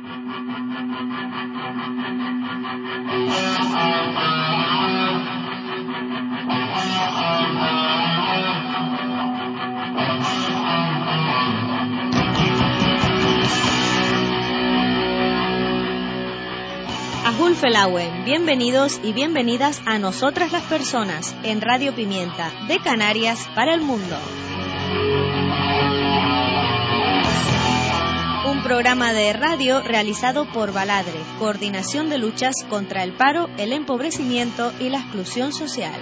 Ahul Felauen, bienvenidos y bienvenidas a Nosotras las Personas en Radio Pimienta, de Canarias para el mundo. Un programa de radio realizado por Baladre, Coordinación de Luchas contra el Paro, el Empobrecimiento y la Exclusión Social.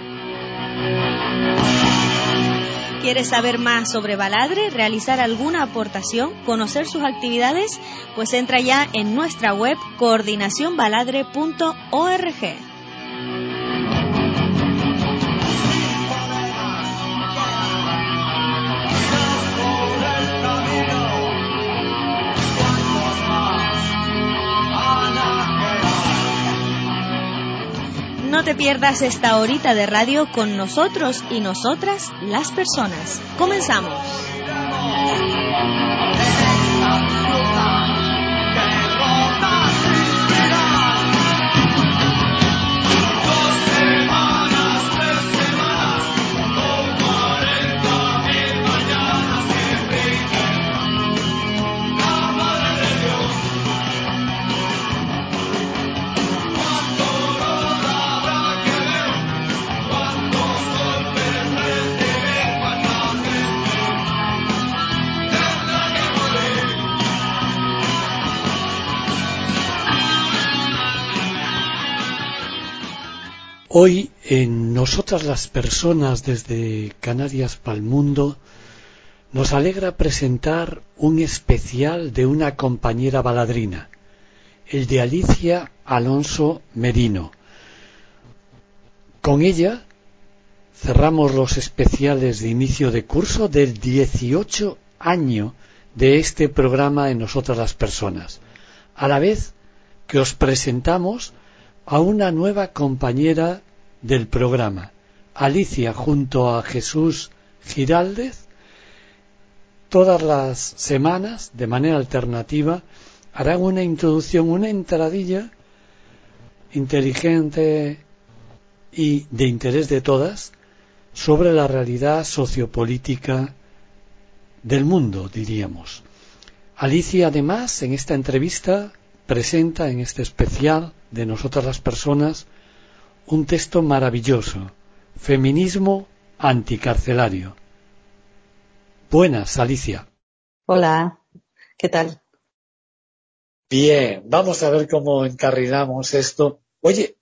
¿Quieres saber más sobre Baladre, realizar alguna aportación, conocer sus actividades? Pues entra ya en nuestra web coordinacionbaladre.org. No te pierdas esta horita de radio con nosotros y nosotras, las personas. ¡Comenzamos! Hoy en Nosotras las Personas desde Canarias para el mundo nos alegra presentar un especial de una compañera baladrina, el de Alicia Alonso Merino. Con ella cerramos los especiales de inicio de curso del 18 año de este programa en Nosotras las Personas, a la vez que os presentamos a una nueva compañera del programa. Alicia, junto a Jesús Giraldez, todas las semanas, de manera alternativa, harán una introducción, una entradilla inteligente y de interés de todas sobre la realidad sociopolítica del mundo, diríamos. Alicia, además, en esta entrevista presenta en este especial de Nosotras las Personas un texto maravilloso: Feminismo anticarcelario. Buenas, Alicia. Hola, ¿qué tal? Bien, vamos a ver cómo encarrilamos esto. Oye,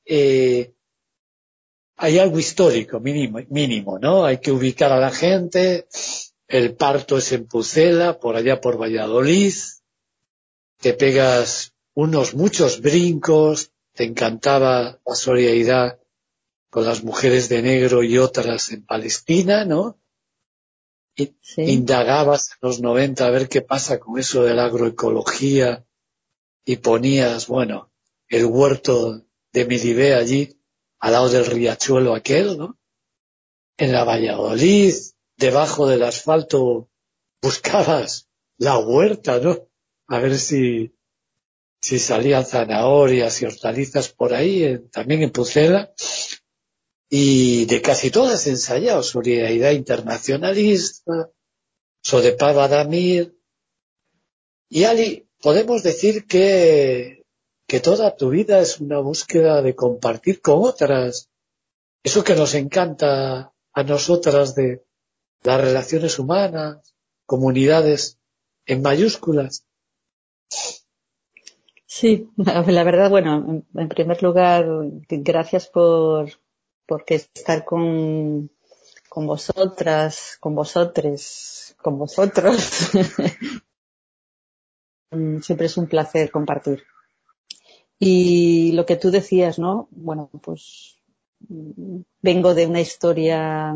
hay algo histórico mínimo, ¿no? Hay que ubicar a la gente. El parto es en Pucela, por allá por Valladolid. Te pegas muchos brincos, te encantaba la solidaridad con las mujeres de negro y otras en Palestina, ¿no? Y Sí. Indagabas en los 90 a ver qué pasa con eso de la agroecología y ponías, el huerto de Milibé allí, al lado del riachuelo aquel, ¿no? En la Valladolid, debajo del asfalto, buscabas la huerta, ¿no? A ver si salían zanahorias y hortalizas por ahí, también en Pucela, y de casi todas ensayado: solidaridad internacionalista, Sodepar Badamir. Y Ali, podemos decir que toda tu vida es una búsqueda de compartir con otras eso que nos encanta a nosotras de las relaciones humanas, comunidades en mayúsculas. Sí, la verdad, en primer lugar, gracias por estar con vosotras, con vosotres, con vosotros. Siempre es un placer compartir. Y lo que tú decías, ¿no? Bueno, pues vengo de una historia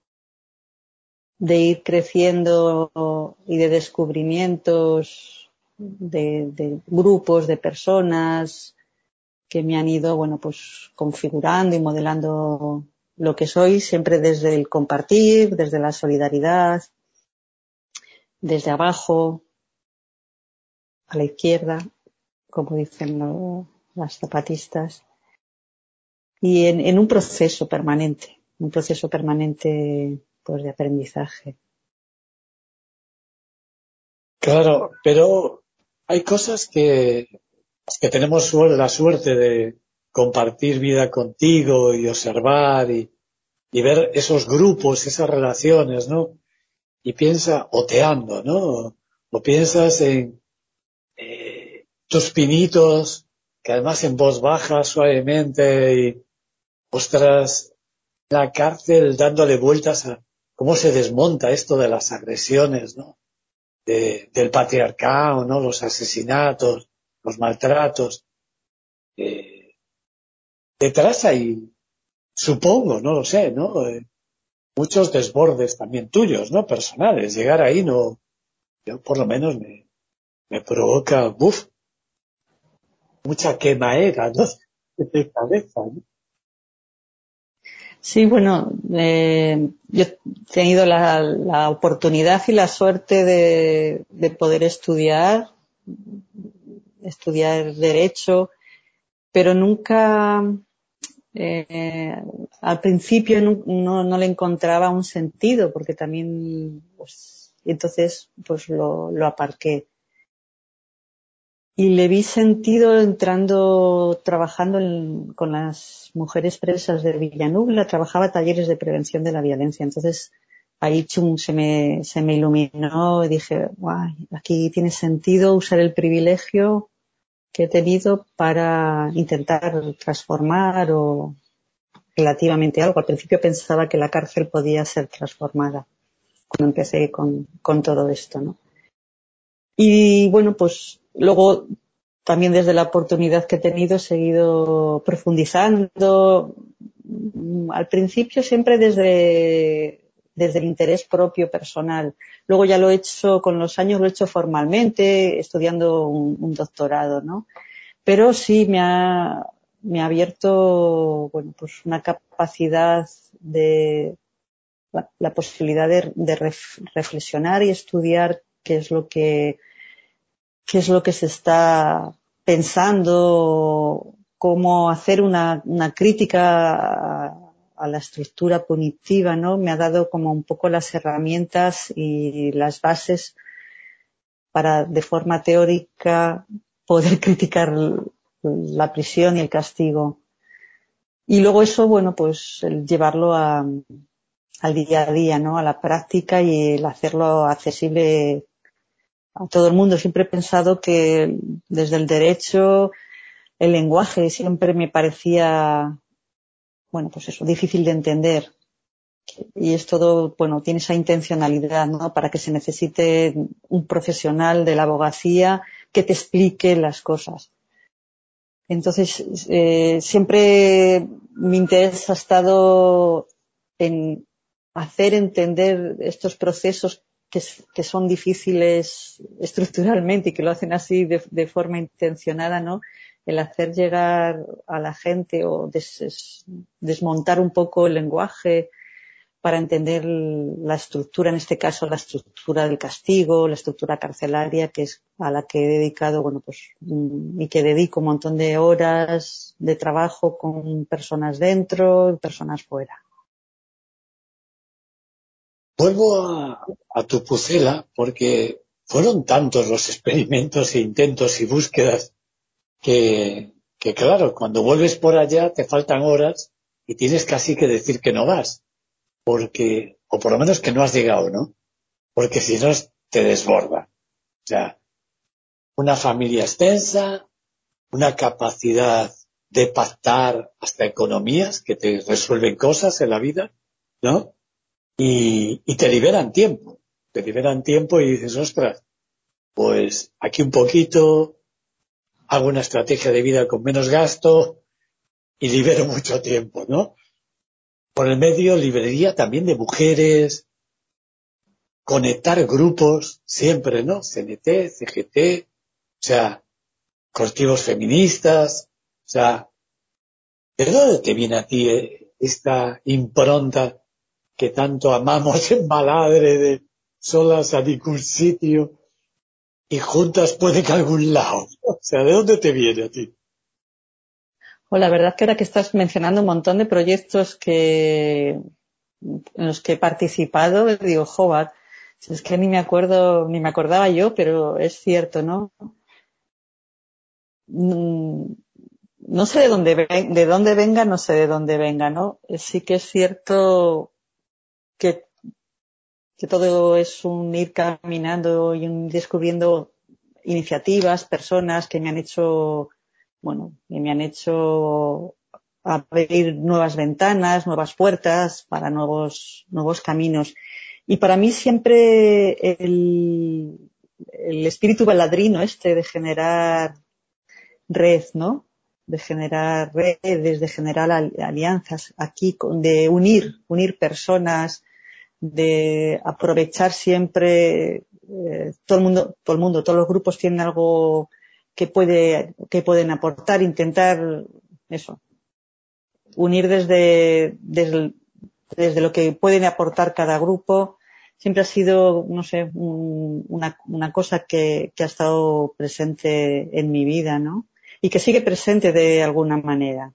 de ir creciendo y de descubrimientos de grupos, de personas que me han ido, pues configurando y modelando lo que soy, siempre desde el compartir, desde la solidaridad, desde abajo a la izquierda, como dicen las zapatistas, y en un proceso permanente pues de aprendizaje. Claro, pero hay cosas que tenemos la suerte de compartir vida contigo y observar y ver esos grupos, esas relaciones, ¿no? Y piensa oteando, ¿no? O piensas en tus pinitos, que además en voz baja, suavemente, y ostras, la cárcel dándole vueltas a cómo se desmonta esto de las agresiones, ¿no? Del patriarcado, ¿no? Los asesinatos, los maltratos. Detrás hay, supongo, no lo sé, ¿no? Muchos desbordes también tuyos, ¿no? Personales. Llegar ahí no, yo por lo menos me provoca, mucha quemaera, ¿no? De cabeza, ¿no? Sí, bueno, yo he tenido la oportunidad y la suerte de poder estudiar derecho, pero nunca, al principio no le encontraba un sentido, porque también, pues, entonces, pues lo aparqué. Y le vi sentido trabajando con las mujeres presas de Villanubla, trabajaba talleres de prevención de la violencia. Entonces, ahí se me iluminó y dije, guay, aquí tiene sentido usar el privilegio que he tenido para intentar transformar o relativamente algo. Al principio pensaba que la cárcel podía ser transformada cuando empecé con todo esto, ¿no? Y bueno, pues luego también desde la oportunidad que he tenido he seguido profundizando. Al principio siempre desde el interés propio personal. Luego ya lo he hecho, con los años lo he hecho formalmente, estudiando un doctorado, ¿no? Pero sí me ha abierto, bueno, pues una capacidad la posibilidad de reflexionar y estudiar qué es lo que se está pensando, cómo hacer una crítica a la estructura punitiva, ¿no? Me ha dado como un poco las herramientas y las bases para, de forma teórica, poder criticar la prisión y el castigo. Y luego eso, bueno, pues el llevarlo al día a día, ¿no? A la práctica y el hacerlo accesible a todo el mundo. Siempre he pensado que desde el derecho, el lenguaje siempre me parecía, bueno, pues eso, difícil de entender. Y es todo, bueno, tiene esa intencionalidad, ¿no? Para que se necesite un profesional de la abogacía que te explique las cosas. Entonces, siempre mi interés ha estado en hacer entender estos procesos que son difíciles estructuralmente y que lo hacen así de forma intencionada, ¿no? El hacer llegar a la gente o desmontar un poco el lenguaje para entender la estructura, en este caso la estructura del castigo, la estructura carcelaria, que es a la que he dedicado, bueno, pues, y que dedico un montón de horas de trabajo con personas dentro y personas fuera. Vuelvo a tu Pucela porque fueron tantos los experimentos e intentos y búsquedas que claro, cuando vuelves por allá te faltan horas y tienes casi que decir que no vas, porque, o por lo menos que no has llegado, ¿no? Porque si no te desborda. O sea, una familia extensa, una capacidad de pactar hasta economías que te resuelven cosas en la vida, ¿no? Y te liberan tiempo y dices, ostras, pues aquí un poquito, hago una estrategia de vida con menos gasto y libero mucho tiempo, ¿no? Por el medio, librería también de mujeres, conectar grupos, siempre, ¿no? CNT, CGT, o sea, colectivos feministas, o sea, ¿de dónde te viene a ti esta impronta que tanto amamos en Baladre de solas ad sitio? y juntas pueden a algún lado. O sea, ¿de dónde te viene a ti? Pues la verdad que ahora que estás mencionando un montón de proyectos en los que he participado, digo, joder, es que ni me acuerdo, ni me acordaba yo, pero es cierto, ¿no? No sé de dónde venga, no sé de dónde venga, ¿no? Sí que es cierto que, que todo es un ir caminando y un descubriendo iniciativas, personas que me han hecho, bueno, que me han hecho abrir nuevas ventanas, nuevas puertas para nuevos caminos. Y para mí siempre el espíritu baladrino de generar red, ¿no? De generar redes, de generar alianzas aquí, de unir personas, de aprovechar siempre todo el mundo, todos los grupos tienen algo que pueden aportar, intentar eso, unir desde lo que pueden aportar cada grupo. Siempre ha sido, no sé, una cosa que ha estado presente en mi vida, ¿no? Y que sigue presente de alguna manera.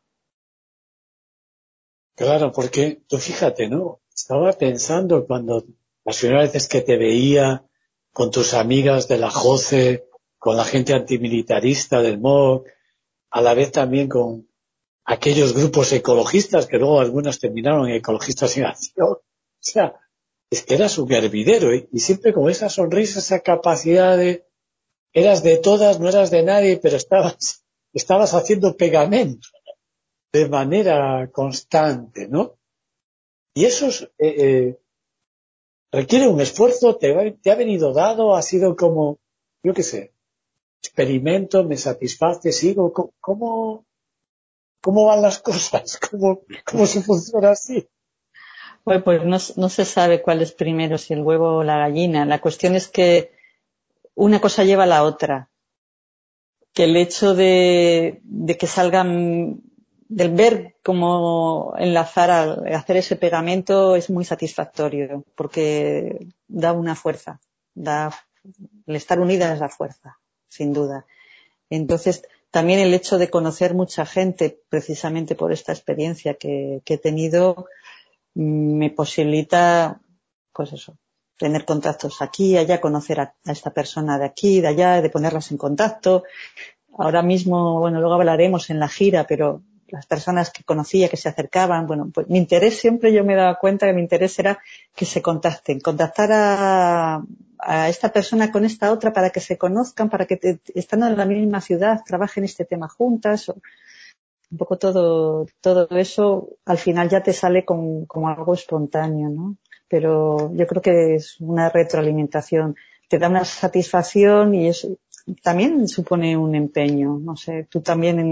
Claro, porque tú fíjate, ¿no? Estaba pensando cuando las primeras veces que te veía con tus amigas de la JOCE, con la gente antimilitarista del MOC, a la vez también con aquellos grupos ecologistas que luego algunos terminaron en ecologistas en acción. O sea, es que eras un hervidero y siempre con esa sonrisa, esa capacidad de eras de todas, no eras de nadie, pero estabas haciendo pegamento de manera constante, ¿no? Y eso requiere un esfuerzo, te ha venido dado, ha sido como, yo qué sé, experimento, me satisface, sigo, ¿cómo van las cosas? ¿Cómo se funciona así? Bueno, pues no se sabe cuál es primero, si el huevo o la gallina. La cuestión es que una cosa lleva a la otra. Que el hecho de que salgan, del ver cómo enlazar, hacer ese pegamento es muy satisfactorio, porque da una fuerza, el estar unidas da fuerza, sin duda. Entonces, también el hecho de conocer mucha gente, precisamente por esta experiencia que he tenido, me posibilita, pues eso, tener contactos aquí y allá, conocer a esta persona de aquí, de allá, de ponerlas en contacto. Ahora mismo, bueno, luego hablaremos en la gira, pero las personas que conocía, que se acercaban, bueno, pues mi interés siempre, yo me daba cuenta que mi interés era que se contactar a esta persona con esta otra para que se conozcan, para que estando en la misma ciudad trabajen este tema juntas. Un poco todo eso al final ya te sale como algo espontáneo, ¿no? Pero yo creo que es una retroalimentación, te da una satisfacción y eso también supone un empeño. No sé, tú también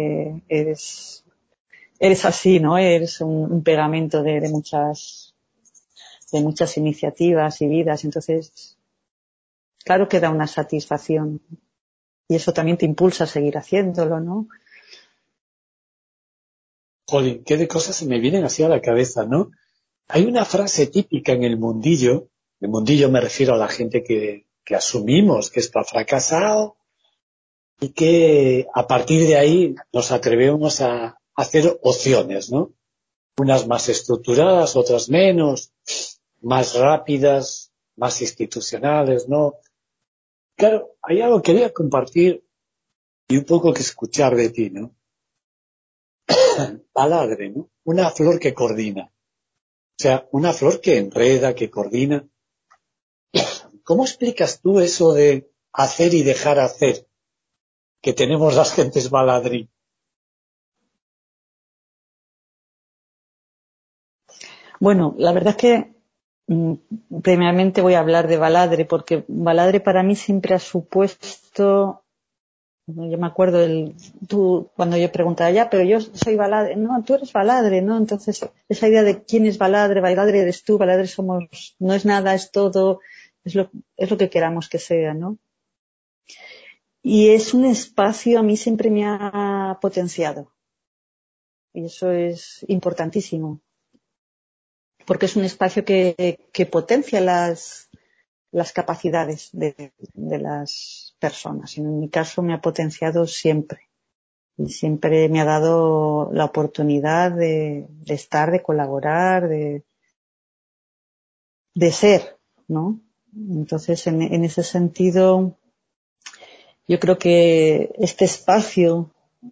eres así, ¿no? Eres un pegamento de muchas iniciativas y vidas. Entonces, claro que da una satisfacción y eso también te impulsa a seguir haciéndolo, ¿no? Jolín, qué de cosas se me vienen así a la cabeza, ¿no? Hay una frase típica en el mundillo me refiero a la gente que asumimos que está fracasado y que a partir de ahí nos atrevemos a hacer opciones, ¿no? Unas más estructuradas, otras menos, más rápidas, más institucionales, ¿no? Claro, hay algo que quería compartir y un poco que escuchar de ti, ¿no? Baladre, ¿no? Una flor que coordina. O sea, una flor que enreda, que coordina. ¿Cómo explicas tú eso de hacer y dejar hacer que tenemos las gentes baladrí? Bueno, la verdad es que primeramente voy a hablar de Baladre, porque Baladre para mí siempre ha supuesto, yo me acuerdo tú cuando yo preguntaba ya, pero yo soy Baladre, no, tú eres Baladre, ¿no? Entonces esa idea de quién es Baladre, Baladre eres tú, Baladre somos, no es nada, es todo, es lo que queramos que sea, ¿no? Y es un espacio, a mí siempre me ha potenciado, y eso es importantísimo, porque es un espacio que potencia las capacidades de las personas. En mi caso me ha potenciado siempre. Y siempre me ha dado la oportunidad de estar, de colaborar, de ser, ¿no? Entonces, en ese sentido, yo creo que este espacio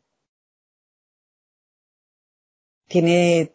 tiene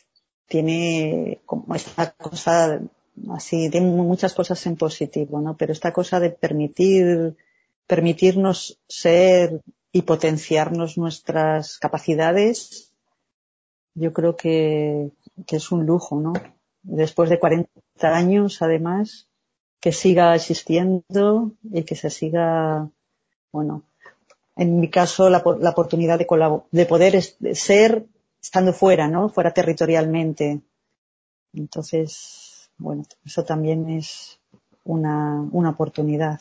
como esta cosa así, tiene muchas cosas en positivo, ¿no? Pero esta cosa de permitirnos ser y potenciarnos nuestras capacidades, yo creo que es un lujo, ¿no? Después de 40 años, además, que siga existiendo y que se siga, bueno, en mi caso, la oportunidad de poder ser estando fuera, ¿no? Fuera territorialmente. Entonces, bueno, eso también es una oportunidad.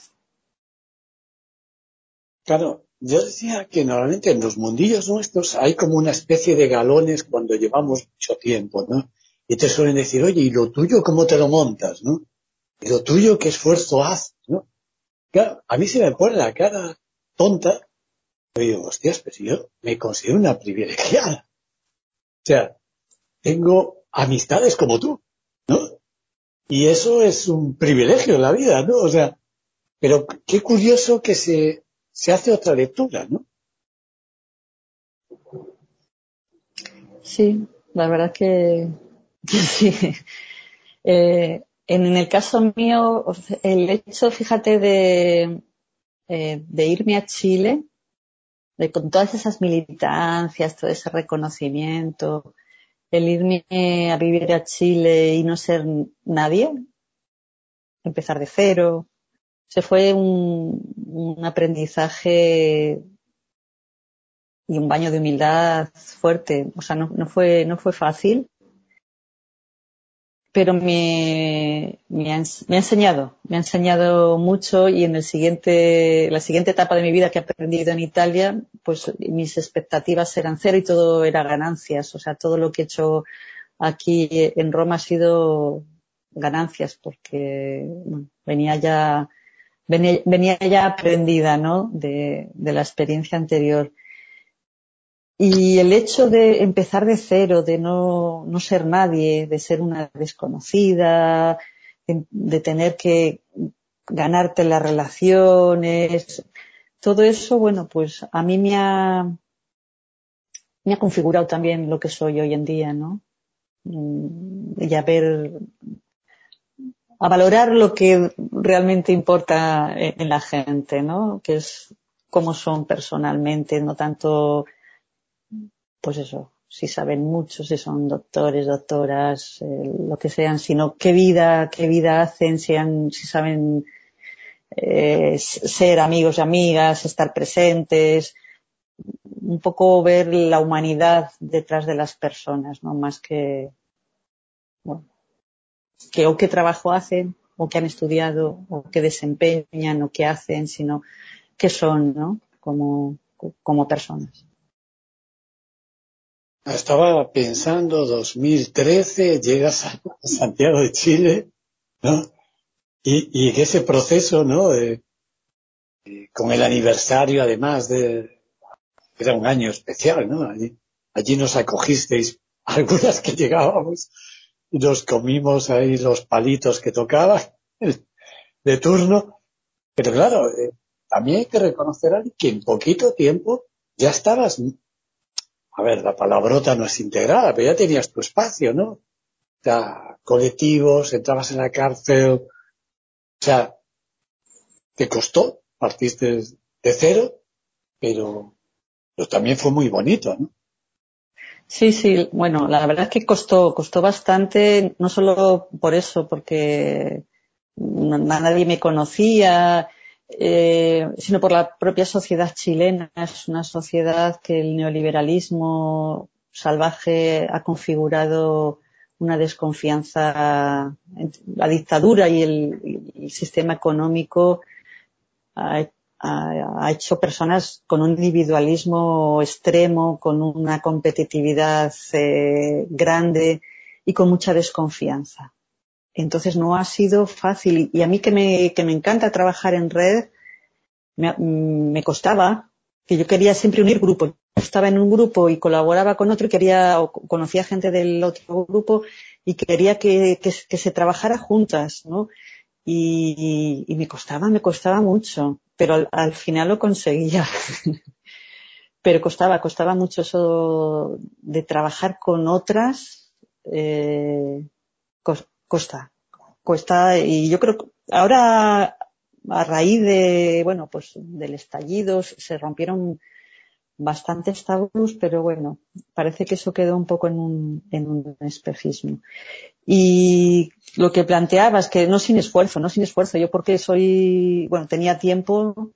Claro, yo decía que normalmente en los mundillos nuestros hay como una especie de galones cuando llevamos mucho tiempo, ¿no? Y te suelen decir, oye, ¿y lo tuyo cómo te lo montas, no? ¿Y lo tuyo qué esfuerzo haces, no? Claro, a mí se me pone la cara tonta. Yo digo, hostias, pero yo me considero una privilegiada. O sea, tengo amistades como tú, ¿no? Y eso es un privilegio en la vida, ¿no? O sea, pero qué curioso que se hace otra lectura, ¿no? Sí, la verdad que sí. En el caso mío, el hecho, fíjate, de irme a Chile, con todas esas militancias, todo ese reconocimiento, el irme a vivir a Chile y no ser nadie, empezar de cero, se fue un aprendizaje y un baño de humildad fuerte. O sea, no fue fácil, pero me ha enseñado mucho, y en la siguiente etapa de mi vida que he aprendido en Italia, pues mis expectativas eran cero y todo era ganancias. O sea, todo lo que he hecho aquí en Roma ha sido ganancias, porque bueno, venía ya aprendida, ¿no? De la experiencia anterior. Y el hecho de empezar de cero, de no ser nadie, de ser una desconocida, de tener que ganarte las relaciones, todo eso, bueno, pues a mí me ha configurado también lo que soy hoy en día, ¿no? Y a valorar lo que realmente importa en la gente, ¿no? Que es cómo son personalmente, no tanto, pues eso, si saben mucho, si son doctores, doctoras, lo que sean, sino qué vida hacen, si saben ser amigos y amigas, estar presentes, un poco ver la humanidad detrás de las personas, ¿no? Más que, bueno, o qué trabajo hacen, o qué han estudiado, o qué desempeñan, o qué hacen, sino qué son, ¿no? Como personas. Estaba pensando, 2013, llegas a Santiago de Chile, ¿no? Y ese proceso, ¿no? Con el aniversario, además, era un año especial, ¿no? Allí nos acogisteis algunas que llegábamos y nos comimos ahí los palitos que tocaban de turno. Pero claro, también hay que reconocer que en poquito tiempo ya estabas, a ver, la palabrota no es integrada, pero ya tenías tu espacio, ¿no? O sea, colectivos, entrabas en la cárcel, o sea, te costó, partiste de cero, pero también fue muy bonito, ¿no? Sí, bueno, la verdad es que costó bastante, no solo por eso, porque nadie me conocía, sino por la propia sociedad chilena. Es una sociedad que el neoliberalismo salvaje ha configurado una desconfianza. La dictadura y el sistema económico ha hecho personas con un individualismo extremo, con una competitividad grande y con mucha desconfianza. Entonces no ha sido fácil. Y a mí que me encanta trabajar en red, me costaba, que yo quería siempre unir grupos. Estaba en un grupo y colaboraba con otro y conocía gente del otro grupo y quería que se trabajara juntas, ¿no? Y me costaba mucho, pero al final lo conseguía. Pero costaba mucho eso de trabajar con otras, cuesta, y yo creo que ahora, a raíz del estallido, se rompieron bastantes tabús, pero bueno, parece que eso quedó un poco en un espejismo. Y lo que planteabas, que no sin esfuerzo, yo porque tenía tiempo,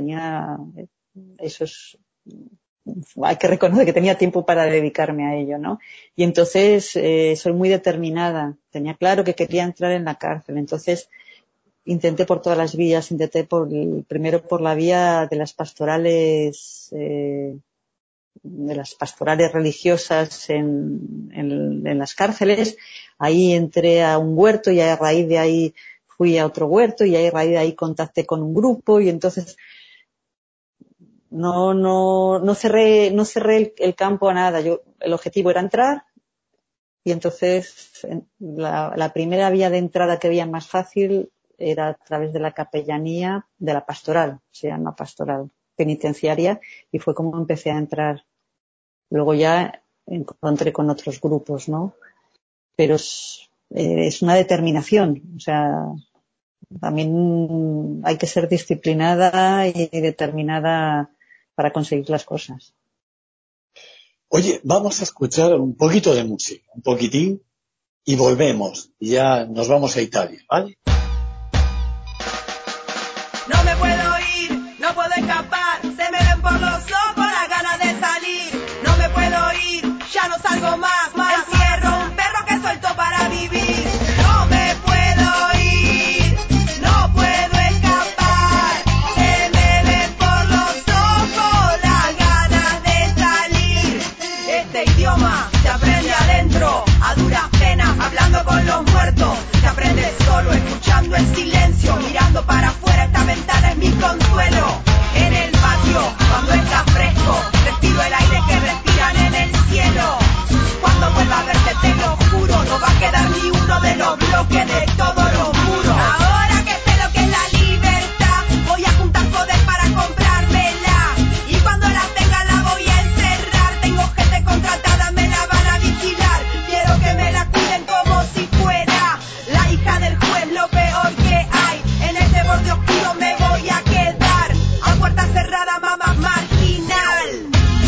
hay que reconocer que tenía tiempo para dedicarme a ello, ¿no? Y entonces soy muy determinada. Tenía claro que quería entrar en la cárcel. Entonces intenté por todas las vías. Primero por la vía de las pastorales religiosas en las cárceles. Ahí entré a un huerto y a raíz de ahí fui a otro huerto y a raíz de ahí contacté con un grupo y entonces no cerré el campo a nada. El objetivo era entrar y entonces la primera vía de entrada que veía más fácil era a través de la capellanía de la pastoral, se llama pastoral penitenciaria, y fue como empecé a entrar. Luego ya encontré con otros grupos, ¿no? Pero es una determinación, o sea, también hay que ser disciplinada y determinada para conseguir las cosas. Oye, vamos a escuchar un poquito de música, un poquitín, y volvemos. Y ya nos vamos a Italia, ¿vale? No me puedo ir, no puedo escapar, se me ven por los ojos las ganas de salir. No me puedo ir, ya no salgo más. Encierro un perro que suelto para vivir. No me puedo ir, no puedo escapar, se me ven por los ojos las ganas de salir. Este idioma se aprende adentro, a duras penas, hablando con los muertos. Se aprende solo, escuchando el silencio, mirando para afuera. Esta ventana es mi consuelo. En el patio, cuando está fresco, respiro el aire que respiran en el cielo. Cuando vuelva a verte te lo juro, no va a quedar ni uno de los bloques de todos los muros. Ahora que sé lo que es la libertad, voy a juntar poder para comprármela. Y cuando la tenga la voy a encerrar. Tengo gente contratada, me la van a vigilar. Quiero que me la cuiden como si fuera la hija del juez, lo peor que hay. En este borde oscuro me voy a quedar, a puerta cerrada, mamá marginal.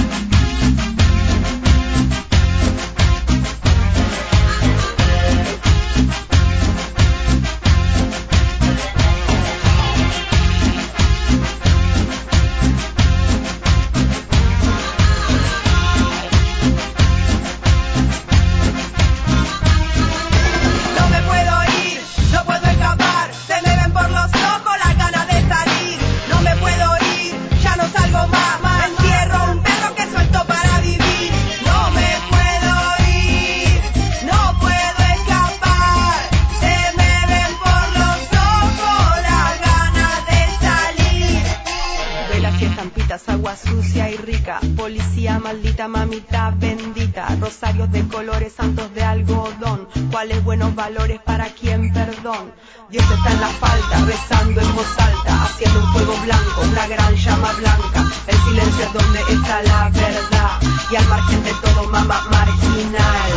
No me puedo ir, no puedo escapar, se me ven por los ojos las ganas de salir. No me puedo ir, ya no salgo más. Encierro un perro que suelto para vivir. No me puedo ir, no puedo escapar, se me ven por los ojos las ganas de salir. Velas y estampitas, agua sucia y rica, policía maldita, mamita bendita, rosarios de colores, santos de algodón, cuáles buenos valores para quien perdón. Dios está en la falta, rezando en voz alta, haciendo un fuego blanco, una gran llama blanca. El silencio es donde está la verdad, y al margen de todo, mamá marginal.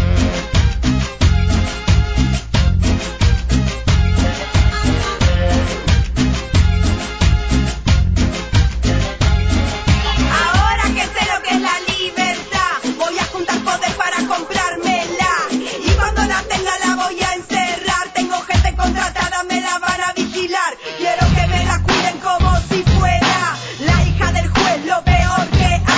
Ahora que sé lo que es la libertad, voy a juntar poder para comprármela. Y cuando la tenga la voy a encerrar. Tengo gente contratada, me la van a vigilar. Quiero que me la cuiden como si fuera la hija del juez, lo peor que hay.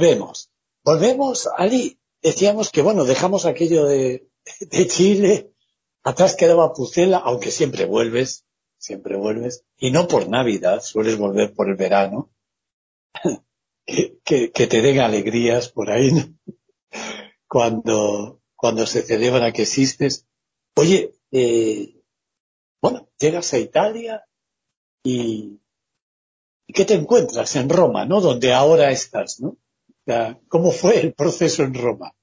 Volvemos, Ali. Decíamos que, bueno, dejamos aquello de Chile, atrás quedaba Pucela, aunque siempre vuelves, y no por Navidad, sueles volver por el verano, que te den alegrías por ahí, ¿no? Cuando se celebra que existes. Oye, bueno, llegas a Italia y ¿qué te encuentras en Roma, ¿no? Donde ahora estás, ¿no? O sea, ¿cómo fue el proceso en Roma?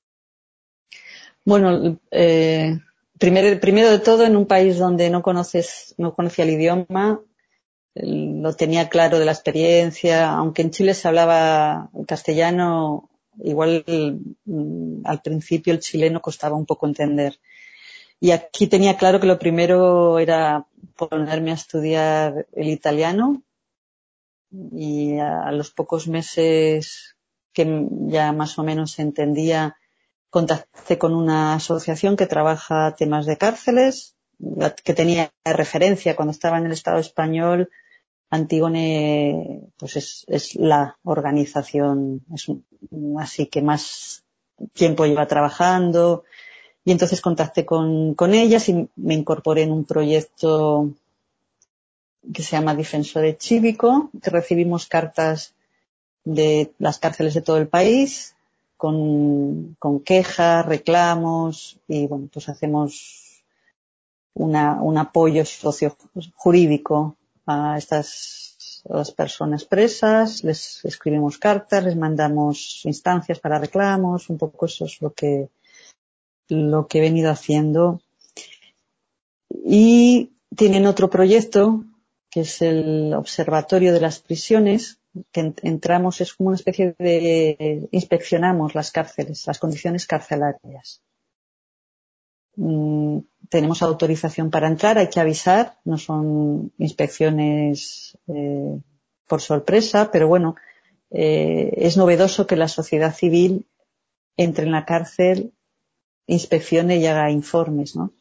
Bueno, primero de todo, en un país donde no conocía el idioma, lo tenía claro de la experiencia, aunque en Chile se hablaba castellano, igual al principio el chileno costaba un poco entender. Y aquí tenía claro que lo primero era ponerme a estudiar el italiano, y a los pocos meses que ya más o menos entendía, contacté con una asociación que trabaja temas de cárceles, que tenía referencia cuando estaba en el Estado español. Antígone pues es la organización así que más tiempo lleva trabajando, y entonces contacté con ellas y me incorporé en un proyecto que se llama Difensore Cívico, que recibimos cartas de las cárceles de todo el país con quejas, reclamos, y bueno, pues hacemos un apoyo sociojurídico a las personas presas, les escribimos cartas, les mandamos instancias para reclamos, un poco eso es lo que he venido haciendo. Y tienen otro proyecto que es el Observatorio de las Prisiones, que entramos, es como una especie de inspeccionamos las cárceles, las condiciones carcelarias. Tenemos autorización para entrar, hay que avisar, no son inspecciones por sorpresa, pero bueno, es novedoso que la sociedad civil entre en la cárcel, inspeccione y haga informes, ¿no?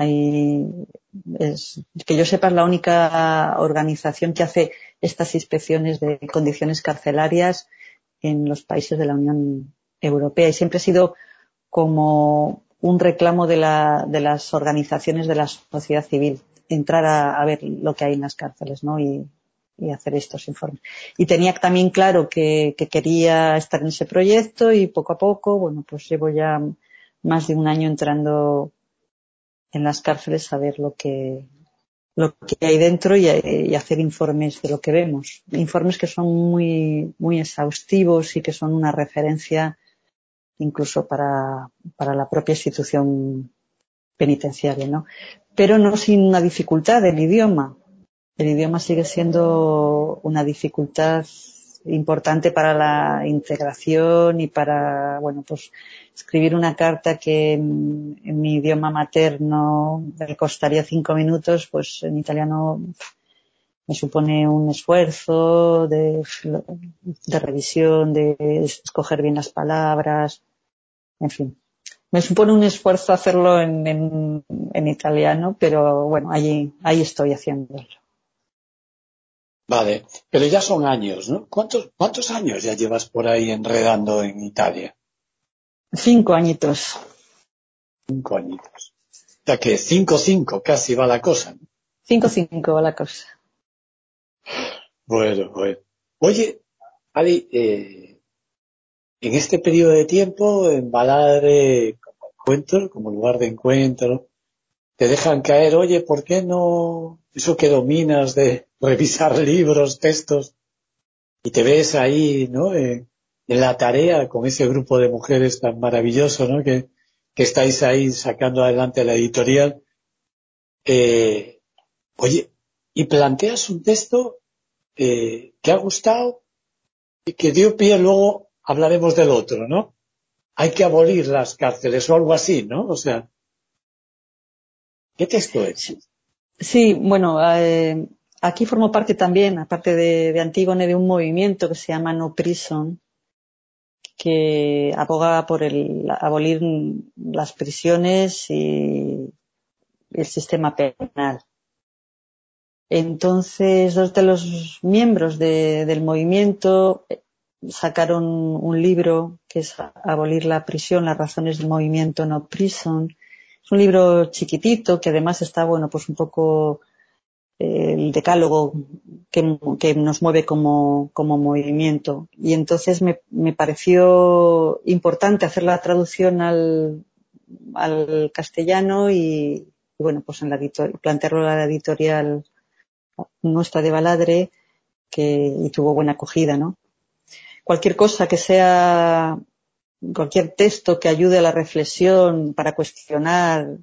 Que yo sepa, es la única organización que hace estas inspecciones de condiciones carcelarias en los países de la Unión Europea, y siempre ha sido como un reclamo de las organizaciones de la sociedad civil, entrar a ver lo que hay en las cárceles, ¿no? Y hacer estos informes. Y tenía también claro que quería estar en ese proyecto, y poco a poco, bueno, pues llevo ya más de un año entrando en las cárceles a ver lo que hay dentro, y hacer informes de lo que vemos. Informes que son muy, muy exhaustivos y que son una referencia incluso para la propia institución penitenciaria, ¿no? Pero no sin una dificultad del idioma. El idioma sigue siendo una dificultad importante para la integración y para, bueno, pues escribir una carta que en mi idioma materno me costaría 5 minutos, pues en italiano me supone un esfuerzo de revisión, de escoger bien las palabras, en fin. Me supone un esfuerzo hacerlo en italiano, pero bueno, ahí estoy haciéndolo. Vale, pero ya son años, ¿no? ¿Cuántos años ya llevas por ahí enredando en Italia? 5 añitos. 5 añitos. O sea que 5-5 casi va la cosa, ¿no? 5-5 va la cosa. Bueno. Oye, Ali, en este periodo de tiempo, en Baladre como lugar de encuentro, te dejan caer, oye, ¿por qué no eso que dominas de revisar libros, textos, y te ves ahí, ¿no? En la tarea con ese grupo de mujeres tan maravilloso, ¿no? Que estáis ahí sacando adelante la editorial. Oye, y planteas un texto que ha gustado y que dio pie, luego hablaremos del otro, ¿no? Hay que abolir las cárceles o algo así, ¿no? O sea, ¿qué texto es? Sí, bueno, aquí formo parte también, aparte de Antígone, de un movimiento que se llama No Prison, que aboga por abolir las prisiones y el sistema penal. Entonces, dos de los miembros del movimiento sacaron un libro que es Abolir la prisión, las razones del movimiento No Prison. Es un libro chiquitito que además está, bueno, pues un poco el decálogo que nos mueve como movimiento. Y entonces me pareció importante hacer la traducción al castellano y bueno, pues plantearlo a la editorial nuestra de Baladre, y tuvo buena acogida, ¿no? Cualquier cosa que sea, cualquier texto que ayude a la reflexión para cuestionar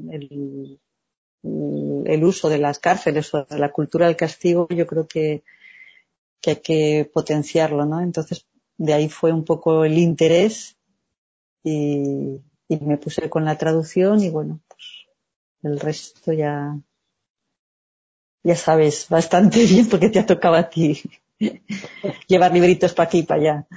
el uso de las cárceles o de la cultura del castigo, yo creo que hay que potenciarlo, ¿no? Entonces, de ahí fue un poco el interés y me puse con la traducción y bueno, pues el resto ya sabes bastante bien porque te ha tocado a ti llevar libritos para aquí y para allá.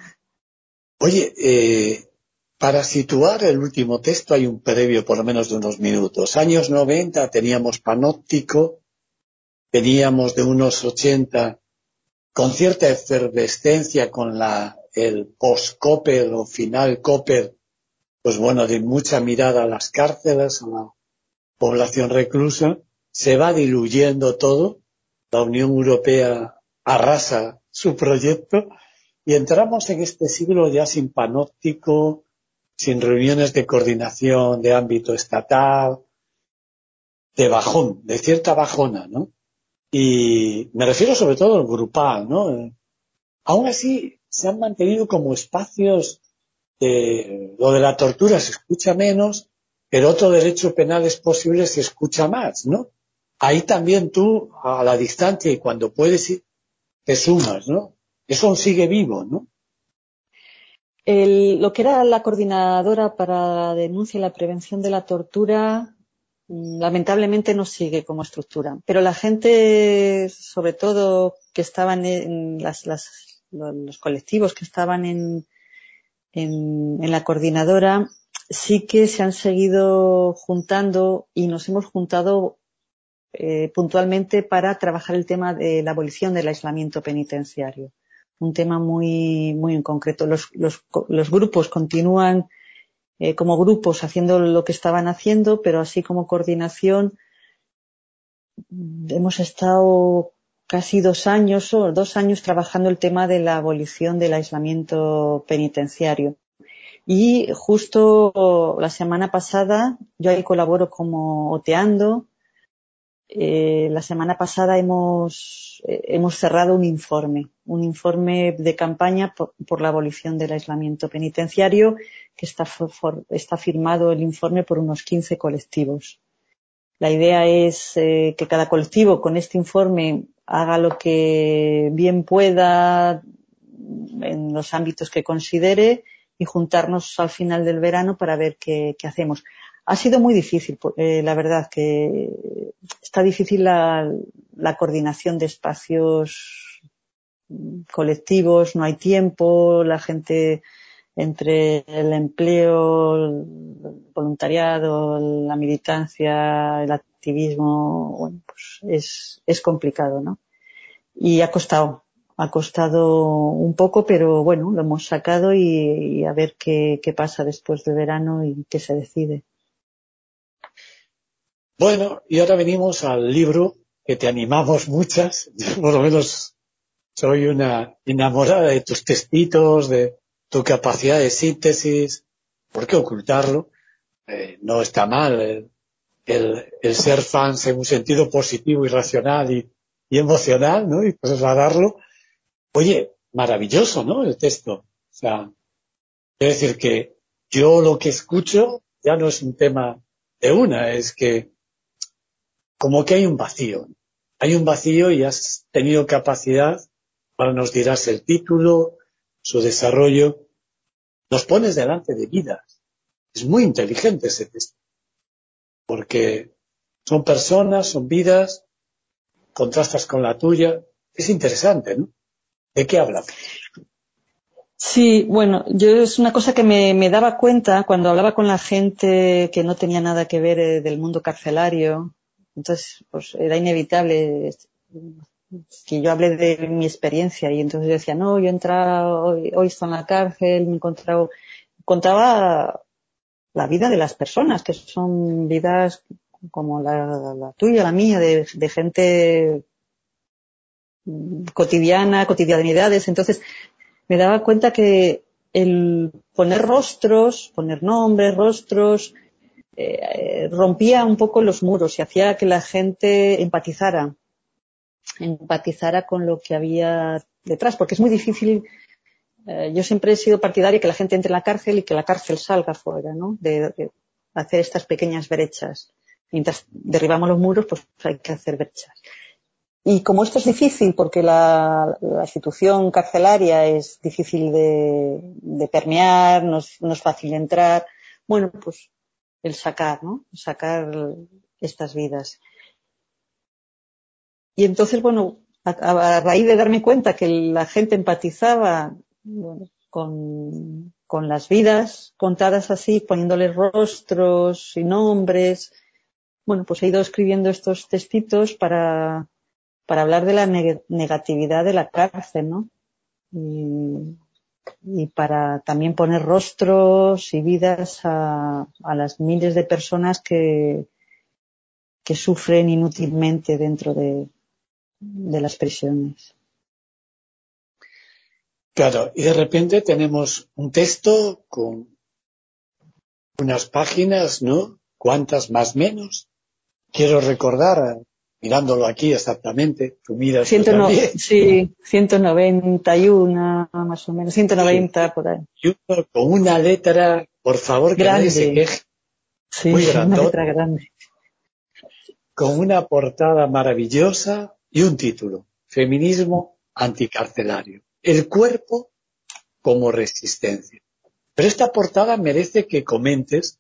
Oye, para situar el último texto hay un previo por lo menos de unos minutos. Años 90 teníamos Panóptico, veníamos de unos 80 con cierta efervescencia con el post-Cooper o final Cooper, pues bueno, de mucha mirada a las cárceles, a la población reclusa. Se va diluyendo todo, la Unión Europea arrasa su proyecto y entramos en este siglo ya sin Panóptico, sin reuniones de coordinación de ámbito estatal, de bajón, de cierta bajona, ¿no? Y me refiero sobre todo al grupal, ¿no? Aún así, se han mantenido como espacios lo de la tortura se escucha menos, pero otro derecho penal es posible se escucha más, ¿no? Ahí también tú, a la distancia y cuando puedes ir, te sumas, ¿no? Eso aún sigue vivo, ¿no? Lo que era la coordinadora para la denuncia y la prevención de la tortura, lamentablemente no sigue como estructura. Pero la gente, sobre todo que estaban en los colectivos que estaban en la coordinadora, sí que se han seguido juntando y nos hemos juntado puntualmente para trabajar el tema de la abolición del aislamiento penitenciario. Un tema muy, muy en concreto. Los grupos continúan como grupos haciendo lo que estaban haciendo, pero así como coordinación hemos estado casi 2 años trabajando el tema de la abolición del aislamiento penitenciario. Y justo la semana pasada, yo ahí colaboro como oteando. La semana pasada hemos cerrado un informe de campaña por la abolición del aislamiento penitenciario, que está firmado el informe por unos 15 colectivos. La idea es que cada colectivo con este informe haga lo que bien pueda en los ámbitos que considere y juntarnos al final del verano para ver qué hacemos. Ha sido muy difícil, la verdad, que está difícil la coordinación de espacios colectivos, no hay tiempo, la gente entre el empleo, el voluntariado, la militancia, el activismo, bueno, pues es complicado, ¿no? Y ha costado un poco, pero bueno, lo hemos sacado y a ver qué pasa después del verano y qué se decide. Bueno, y ahora venimos al libro que te animamos muchas, yo por lo menos soy una enamorada de tus textitos, de tu capacidad de síntesis. ¿Por qué ocultarlo? No está mal el ser fans en un sentido positivo y racional y emocional, ¿no? Y trasladarlo. Oye, maravilloso, ¿no? El texto. O sea, quiero decir que yo lo que escucho ya no es un tema de es que como que hay un vacío. Hay un vacío y has tenido capacidad, ahora nos dirás el título, su desarrollo, nos pones delante de vidas. Es muy inteligente ese texto, porque son personas, son vidas, contrastas con la tuya. Es interesante, ¿no? ¿De qué hablas? Sí, bueno, yo es una cosa que me daba cuenta cuando hablaba con la gente que no tenía nada que ver del mundo carcelario. Entonces, pues era inevitable que yo hablé de mi experiencia y entonces yo decía, no, yo he entrado, hoy estoy en la cárcel, me he encontrado, contaba la vida de las personas, que son vidas como la tuya, la mía, de gente cotidianidades. Entonces me daba cuenta que el poner rostros, poner nombres, rostros, rompía un poco los muros y hacía que la gente empatizara con lo que había detrás, porque es muy difícil. Yo siempre he sido partidaria que la gente entre en la cárcel y que la cárcel salga fuera, ¿no? De hacer estas pequeñas brechas. Mientras derribamos los muros, pues hay que hacer brechas. Y como esto es difícil, porque la institución carcelaria es difícil de permear, no es fácil entrar, bueno, pues el sacar, ¿no? Sacar estas vidas. Y entonces, bueno, a raíz de darme cuenta que la gente empatizaba, bueno, con las vidas contadas así, poniéndoles rostros y nombres, bueno, pues he ido escribiendo estos textitos para hablar de la negatividad de la cárcel, ¿no? Y para también poner rostros y vidas a las miles de personas que sufren inútilmente dentro de las prisiones. Claro, y de repente tenemos un texto con unas páginas, ¿no? ¿Cuántas más menos? Quiero recordar, mirándolo aquí exactamente, tú miras yo también. Sí, 191 más o menos, 190 Sí. por ahí. Y uno con una letra, por favor, que nadie se queje, Sí, muy una grandota, letra grande. con una portada maravillosa y un título: Feminismo anticarcelario. El cuerpo como resistencia. Pero esta portada merece que comentes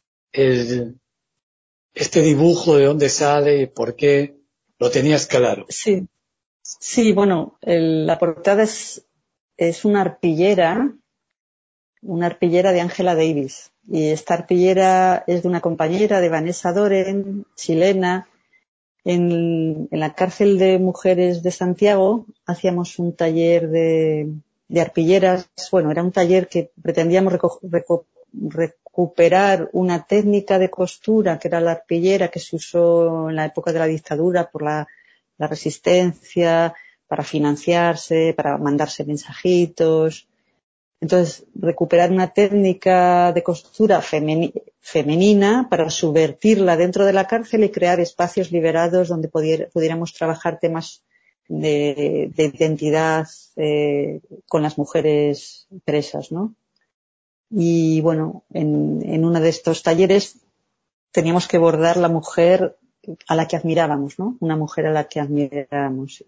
este dibujo, de dónde sale y por qué. Lo tenías claro. Sí, bueno, la portada es una arpillera de Angela Davis. Y esta arpillera es de una compañera de Vanessa Doren, chilena. En la cárcel de mujeres de Santiago hacíamos un taller de arpilleras. Bueno, era un taller que pretendíamos recuperar una técnica de costura que era la arpillera, que se usó en la época de la dictadura por la resistencia, para financiarse, para mandarse mensajitos. Entonces, recuperar una técnica de costura femenina para subvertirla dentro de la cárcel y crear espacios liberados donde pudiéramos trabajar temas de identidad con las mujeres presas, ¿no? Y bueno, en uno de estos talleres teníamos que bordar la mujer a la que admirábamos, ¿no? Una mujer a la que admirábamos.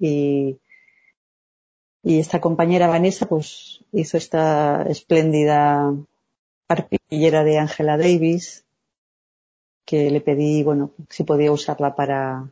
Y esta compañera Vanessa pues hizo esta espléndida arpillera de Angela Davis, que le pedí, bueno, si podía usarla para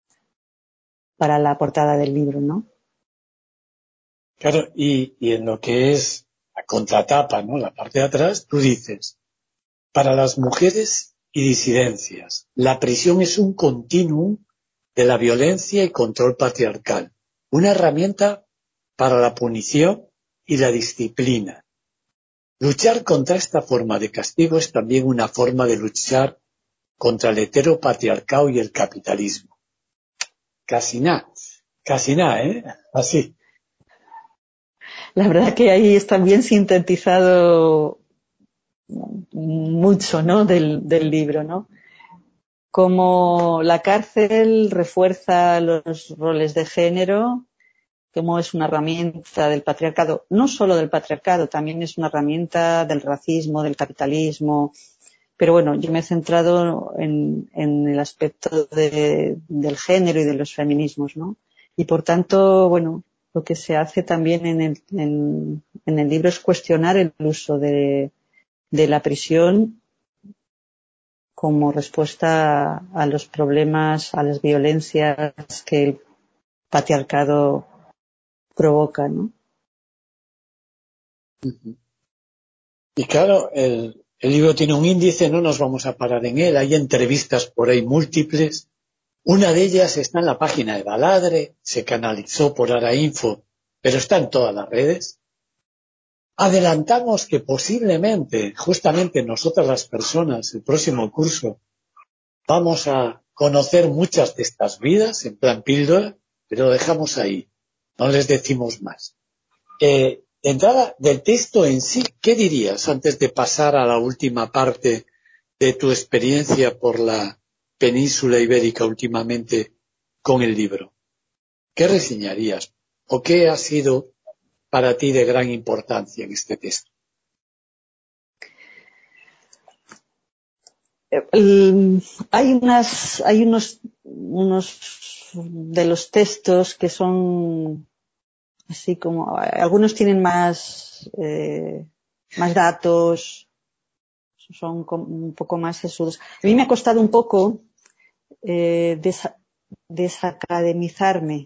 la portada del libro, ¿no? Claro, y en lo que es la contratapa, ¿no? La parte de atrás, tú dices: para las mujeres y disidencias, la prisión es un continuum de la violencia y control patriarcal, una herramienta para la punición y la disciplina. Luchar contra esta forma de castigo es también una forma de luchar contra el heteropatriarcado y el capitalismo. Casi nada, ¿eh? Así. La verdad que ahí está bien sintetizado mucho, ¿no? del libro, ¿no? Cómo la cárcel refuerza los roles de género, cómo es una herramienta del patriarcado, no solo del patriarcado, también es una herramienta del racismo, del capitalismo. Pero bueno, yo me he centrado en el aspecto del género y de los feminismos, ¿no? Y por tanto, bueno, lo que se hace también en el libro es cuestionar el uso de la prisión como respuesta a los problemas, a las violencias que el patriarcado provoca, ¿no? Y claro, el libro tiene un índice, no nos vamos a parar en él, hay entrevistas por ahí múltiples, Una de ellas está en la página de Baladre, se canalizó por Arainfo, pero está en todas las redes. Adelantamos que posiblemente, justamente nosotras las personas, el próximo curso, vamos a conocer muchas de estas vidas en plan píldora, pero lo dejamos ahí, no les decimos más. De entrada, del texto en sí, ¿qué dirías antes de pasar a la última parte de tu experiencia por la península ibérica últimamente con el libro? ¿Qué reseñarías? ¿O qué ha sido para ti de gran importancia en este texto? Hay unos de los textos que son así como, algunos tienen más datos, son un poco más sesudos. A mí me ha costado un poco desacademizarme.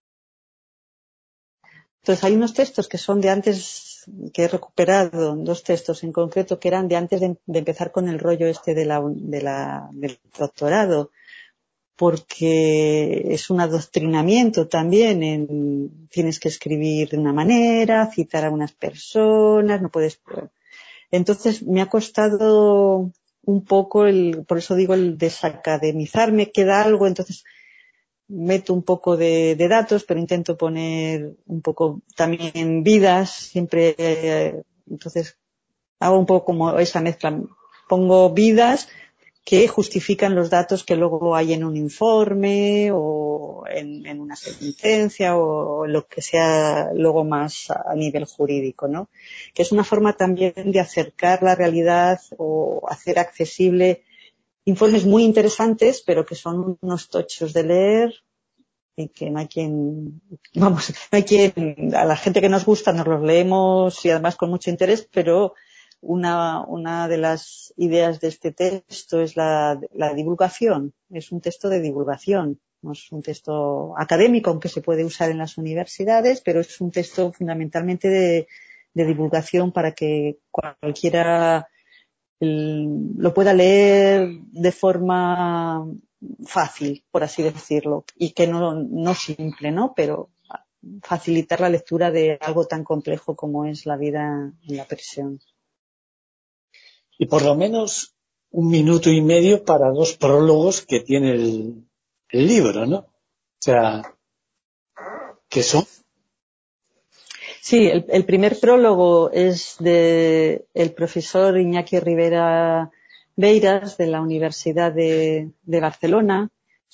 Entonces hay unos textos que son de antes, que he recuperado, dos textos en concreto que eran de antes de empezar con el rollo este del doctorado, porque es un adoctrinamiento también tienes que escribir de una manera, citar a unas personas, no puedes. Entonces me ha costado un poco por eso digo el desacademizarme, queda algo, entonces meto un poco de datos, pero intento poner un poco también vidas, siempre, entonces hago un poco como esa mezcla, pongo vidas que justifican los datos que luego hay en un informe o en una sentencia o lo que sea luego más a nivel jurídico, ¿no? Que es una forma también de acercar la realidad o hacer accesible informes muy interesantes, pero que son unos tochos de leer y que no hay quien, a la gente que nos gusta nos los leemos y además con mucho interés, pero una de las ideas de este texto es la divulgación. Es un texto de divulgación. No es un texto académico, aunque se puede usar en las universidades, pero es un texto fundamentalmente de divulgación para que cualquiera lo pueda leer de forma fácil, por así decirlo, y que no simple, ¿no? Pero facilitar la lectura de algo tan complejo como es la vida en la prisión. Y por lo menos 1 minuto y medio para 2 prólogos que tiene el libro, ¿no? O sea, ¿qué son? Sí, el primer prólogo es de el profesor Iñaki Rivera Beiras de la Universidad de Barcelona,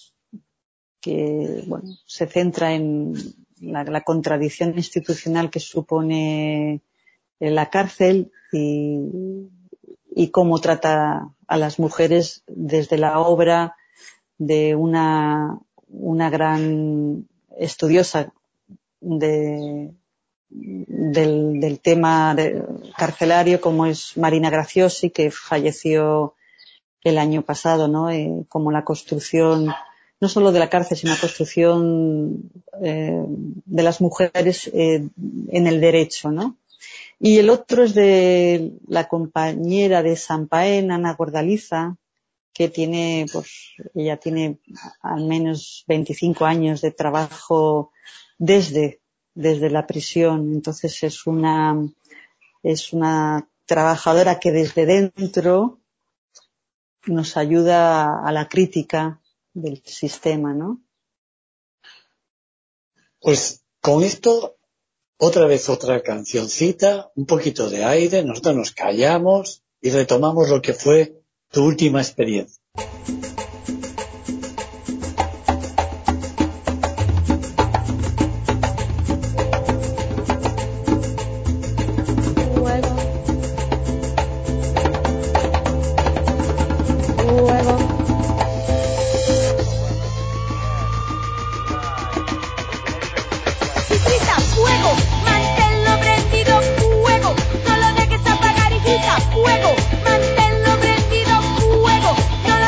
que bueno, se centra en la contradicción institucional que supone la cárcel y cómo trata a las mujeres desde la obra de una gran estudiosa del tema carcelario como es Marina Graciosi, que falleció el año pasado, ¿no? Como la construcción no solo de la cárcel, sino la construcción de las mujeres en el derecho, ¿no? Y el otro es de la compañera de San Paén, Ana Gordaliza, que ella tiene al menos 25 años de trabajo desde la prisión. Entonces es una trabajadora que desde dentro nos ayuda a la crítica del sistema, ¿no? Pues con esto, otra vez otra cancioncita, un poquito de aire, nosotros nos callamos y retomamos lo que fue tu última experiencia. No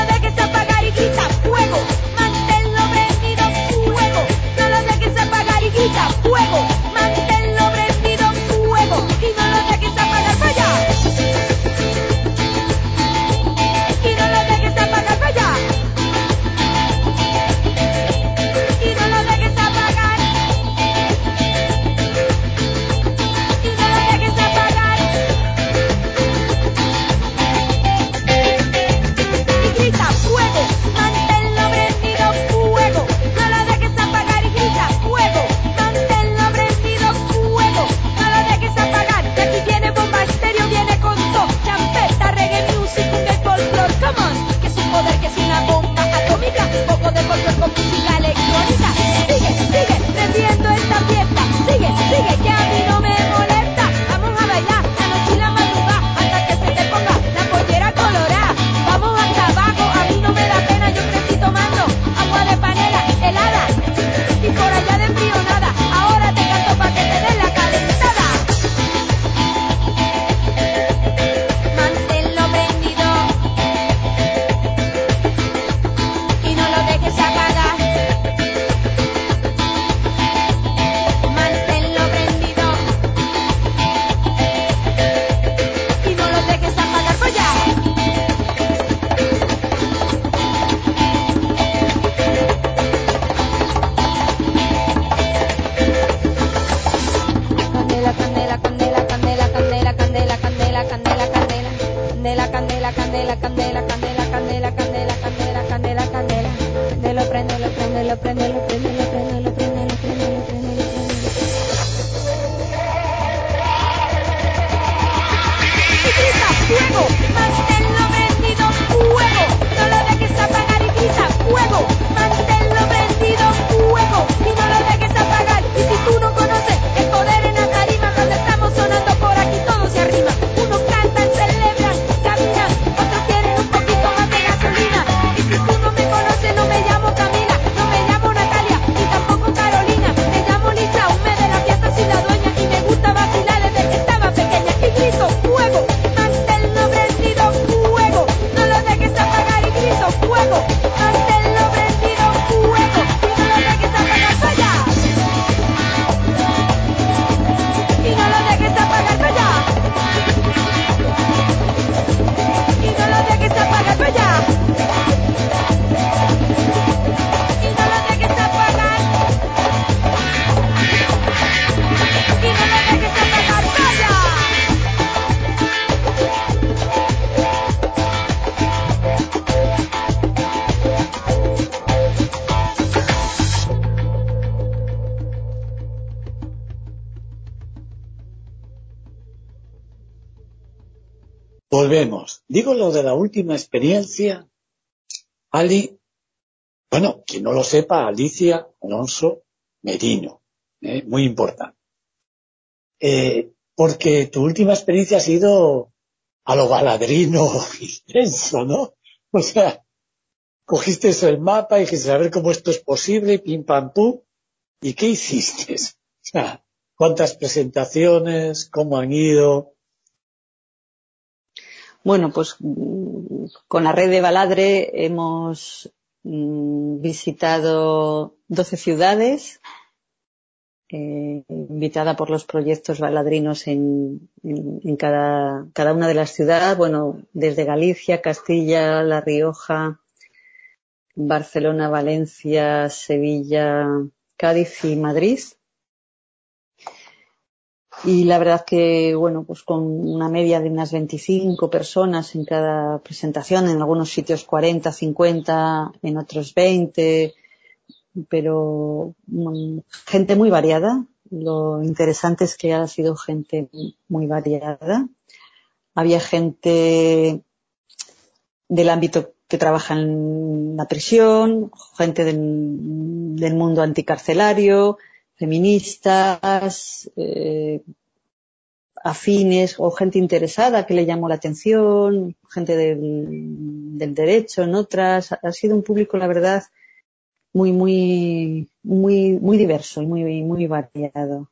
candela, candela, candela, candela, candela, candela, candela, candela, candela, candela. Prendelo, prendelo, prendelo, prendelo, prendelo, prendelo, prendelo, prendelo, prendelo, prendelo. Y grita fuego, manténlo prendido, fuego. No lo dejes apagar y grita fuego, manténlo prendido, fuego. Y no lo dejes apagar. Y si tú no conoces el poder en la tarima, cuando estamos sonando por aquí todo se arrima. Unos cantan, celebran, caminan, otros quieren un poquito más de gasolina. Y si tú no me conoces, no me llamo Camila, no me llamo Natalia, ni tampoco Carolina. Me llamo Lisa, un mes de la fiesta soy la dueña y me gusta vacilar desde que estaba pequeña. Y grito fuego, manténlo prendido, fuego. No lo dejes apagar y grito fuego, manténlo prendido, fuego. Y no lo dejes apagar, vaya. Y no lo dejes apagar, vaya. Y no lo dejes apagar, vaya. Y no lo dejes apagar. Y no lo dejes apagar, vaya. Volvemos. Digo lo de la última experiencia, Ali. Bueno, quien no lo sepa, Alicia Alonso Merino, muy importante. Porque tu última experiencia ha sido a lo baladrino intenso, ¿no? O sea, cogiste el mapa y dijiste, a ver cómo esto es posible, pim pam pum, ¿y qué hiciste? O sea, ¿cuántas presentaciones? ¿Cómo han ido? Bueno, pues con la red de Baladre hemos visitado 12 ciudades, invitada por los proyectos baladrinos en cada una de las ciudades, bueno, desde Galicia, Castilla, La Rioja, Barcelona, Valencia, Sevilla, Cádiz y Madrid. Y la verdad que, bueno, pues con una media de unas 25 personas en cada presentación, en algunos sitios 40, 50, en otros 20, pero gente muy variada. Lo interesante es que ha sido gente muy variada. Había gente del ámbito que trabaja en la prisión, gente del mundo anticarcelario, feministas, afines o gente interesada que le llamó la atención, gente del derecho en otras. Ha sido un público, la verdad, muy diverso y muy variado.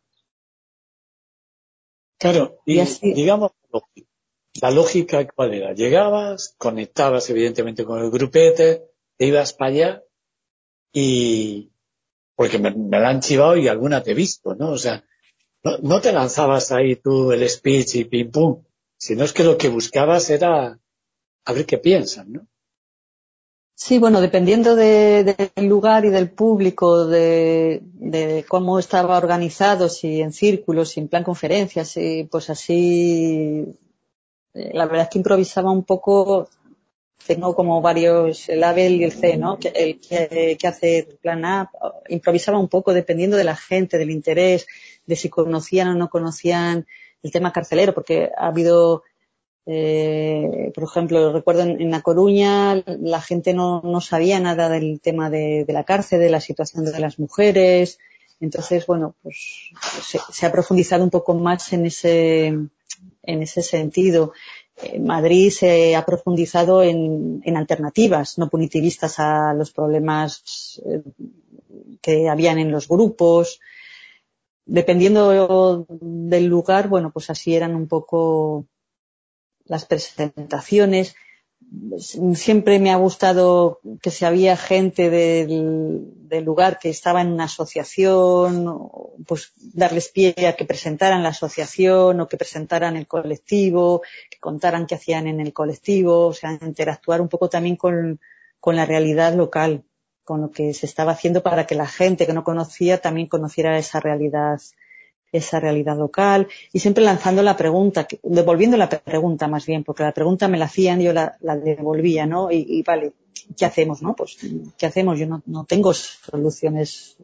Claro, Y y así, digamos, la lógica, ¿cuál era? Llegabas, conectabas evidentemente con el grupete, te ibas para allá y... porque me la han chivado y alguna te he visto, ¿no? O sea, no te lanzabas ahí tú el speech y pim pum, sino es que lo que buscabas era a ver qué piensan, ¿no? sí, bueno, dependiendo del lugar y del público, de cómo estaba organizado, si en círculos, si en plan conferencias, pues así, la verdad es que improvisaba un poco. Tengo como varios, el A, B y el C, ¿no? El que hace el plan A, improvisaba un poco dependiendo de la gente, del interés, de si conocían o no conocían el tema carcelero, porque ha habido, por ejemplo, recuerdo en La Coruña, la gente no sabía nada del tema de la cárcel, de la situación de las mujeres. Entonces, bueno, pues se ha profundizado un poco más en ese sentido. Madrid se ha profundizado en alternativas no punitivistas a los problemas que habían en los grupos. Dependiendo del lugar, bueno, pues así eran un poco las presentaciones. Siempre me ha gustado que si había gente del lugar que estaba en una asociación, pues darles pie a que presentaran la asociación o que presentaran el colectivo, que contaran qué hacían en el colectivo, o sea, interactuar un poco también con la realidad local, con lo que se estaba haciendo para que la gente que no conocía también conociera esa realidad esa realidad local y siempre lanzando la pregunta, devolviendo la pregunta más bien, porque la pregunta me la hacían y yo la devolvía, ¿no? Y vale, ¿qué hacemos, no? Pues, ¿qué hacemos? Yo no tengo soluciones,